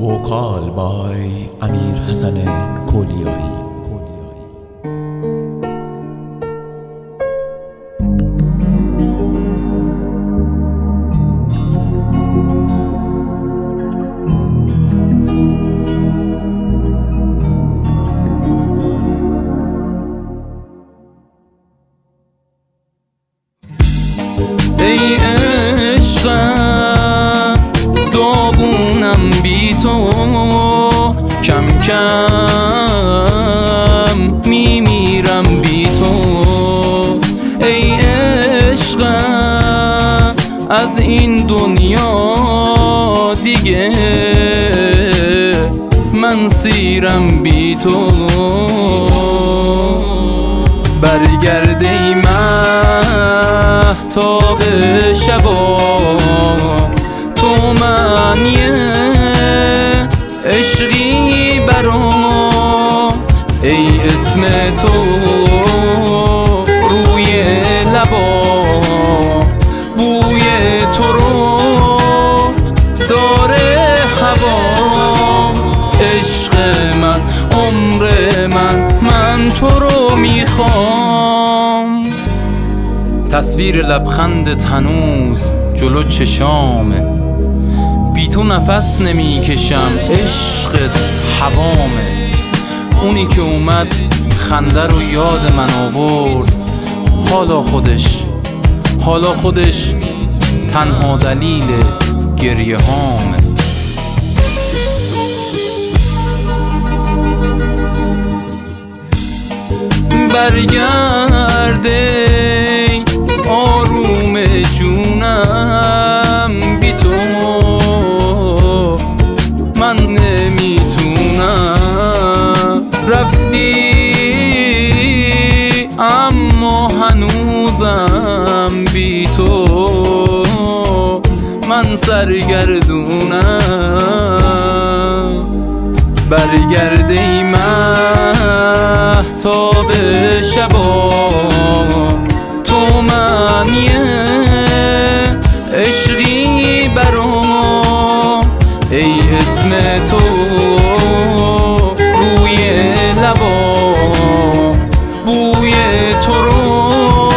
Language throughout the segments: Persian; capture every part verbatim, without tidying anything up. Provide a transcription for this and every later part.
وکال بای امیر حسن کولیایی. ای عشقم داغونم بی تو، کم کم میمیرم بی تو. ای عشقم از این دنیا دیگه من سیرم بی تو. برگرد ای مهتاب شبا، تو معنی عشقی برام. ای اسم تو روی لبا، بوی تو رو داره هوا. عشق من، عمر من، من تو رو میخوام. تصویر لبخندت هنوز جلو چشامه، بی تو نفس نمیکشم، عشقت هوامه. اونی که اومد خنده رو یاد من آورد، حالا خودش حالا خودش تنها دلیل گریه هامه. برگرده آروم جونم، بی تو من نمیتونم. رفتی اما هنوزم بی تو من سرگردونم. برگرده ای مهتاب شبا، تو معنی عشقی برام. ای اسم تو روی لبا، بوی تو رو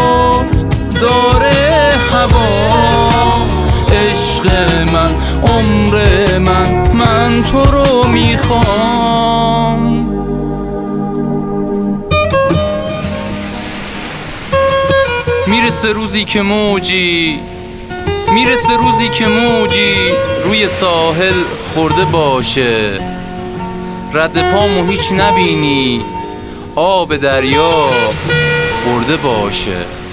داره هوا. عشق من، عمر من، من تو رو میخوام. میرسه روزی که موجی میرسه روزی که موجی روی ساحل خورده باشه، رد پامو هیچ نبینی، آب دریا برده باشه.